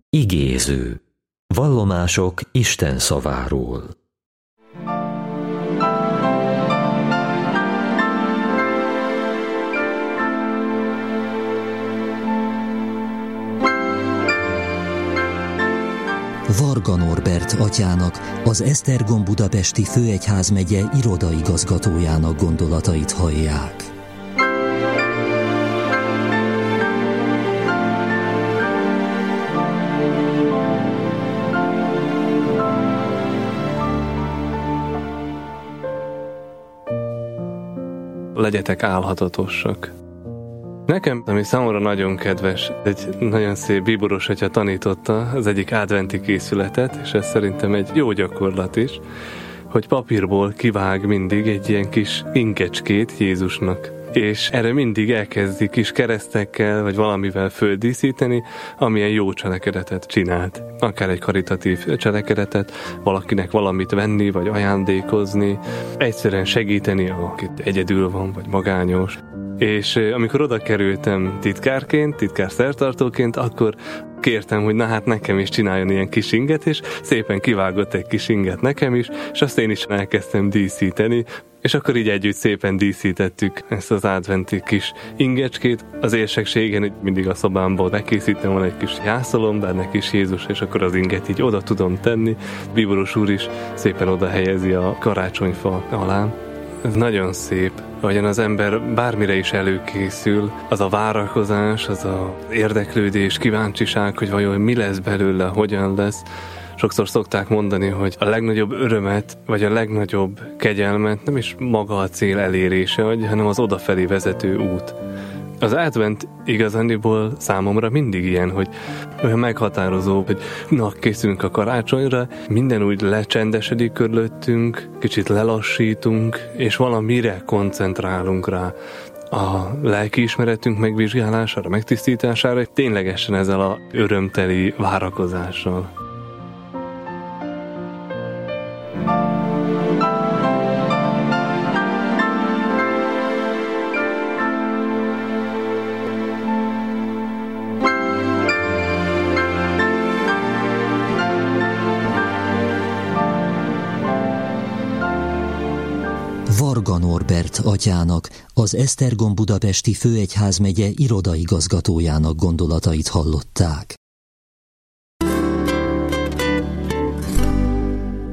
Igéző. Vallomások Isten szaváról. Varga Norbert atyának, az Esztergom budapesti főegyházmegye irodaigazgatójának gondolatait hallják. Legyetek álhatatosak. Nekem, ami számomra nagyon kedves, egy nagyon szép bíboros atya tanította az egyik adventi készületet, és ez szerintem egy jó gyakorlat is, hogy papírból kivág mindig egy ilyen kis inkecskét Jézusnak. És erre mindig elkezdi kis keresztekkel, vagy valamivel földíszíteni, amilyen jó cselekedetet csinált. Akár egy karitatív cselekedetet, valakinek valamit venni, vagy ajándékozni, egyszerűen segíteni, akit egyedül van, vagy magányos. És amikor oda kerültem titkárként, titkár szertartóként, akkor kértem, hogy na hát nekem is csináljon ilyen kis inget, és szépen kivágott egy kis inget nekem is, és azt én is elkezdtem díszíteni, és akkor így együtt szépen díszítettük ezt az adventi kis ingecskét. Az érsekségen mindig a szobámból bekészítem, van egy kis jászolom, benne kis Jézus, és akkor az inget így oda tudom tenni. Bíboros úr is szépen oda helyezi a karácsonyfa alá. Ez nagyon szép, ahogyan az ember bármire is előkészül, az a várakozás, az a érdeklődés, kíváncsiság, hogy vajon mi lesz belőle, hogyan lesz. Sokszor szokták mondani, hogy a legnagyobb örömet, vagy a legnagyobb kegyelmet nem is maga a cél elérése adja, hanem az odafelé vezető út. Az advent igazániból számomra mindig ilyen, hogy olyan meghatározó, hogy na, készülünk a karácsonyra, minden úgy lecsendesedik körülöttünk, kicsit lelassítunk, és valamire koncentrálunk rá. A lelkiismeretünk megvizsgálására, megtisztítására, ténylegesen ezzel a örömteli várakozással. Varga Norbert atyának, az Esztergom budapesti főegyházmegye irodaigazgatójának gondolatait hallották.